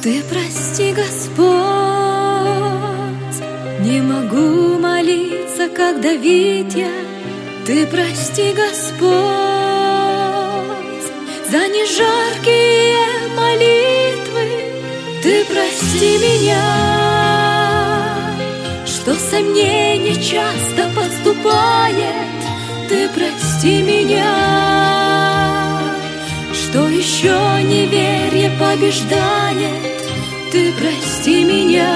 Ты прости, Господь, не могу молиться, как Давид я. Ты прости, Господь, за нежаркие молитвы. Ты прости меня, что сомнение часто подступает. Ты прости меня, что еще неверие побеждает. Ты прости меня,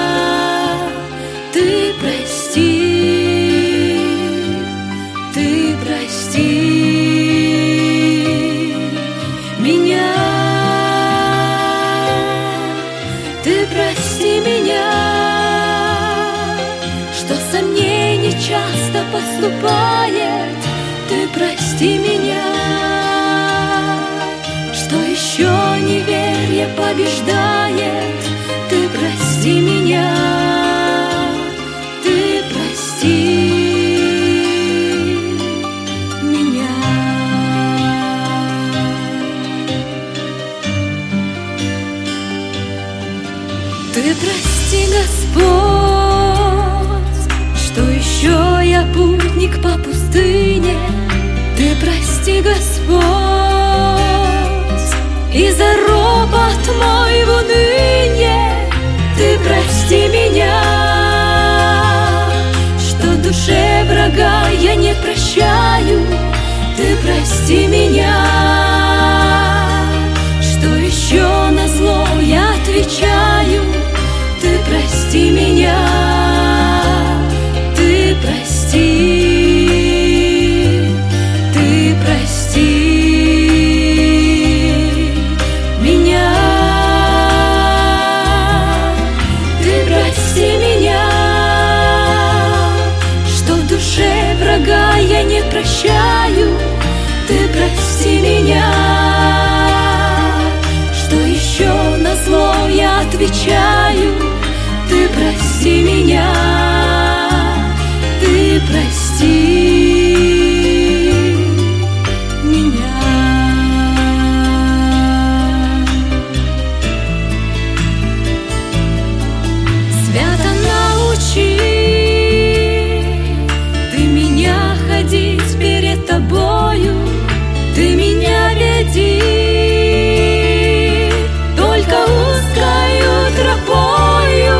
ты прости, ты прости меня, ты прости меня, что сомнение часто подступает. Ты прости меня, что еще неверие побеждает. Ты прости меня, ты прости меня. Ты прости, Господь, что еще я путник по пустыне. Ты прости, Господь, и за ропот мой в уныние. Ты прости меня, что душе врага я не прощаю. Ты прости меня, что еще на зло я отвечаю. Ты прости меня, ты прости, ты прости меня, ты прости меня, что в душе врага я не прощаю. Ты прости меня, что еще на зло я отвечаю. Ты прости меня, ты прости меня. Свято научи ты меня ходить перед тобою. Ты меня веди только узкою тропою,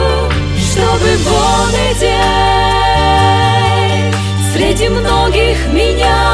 чтобы вон и день среди многих меня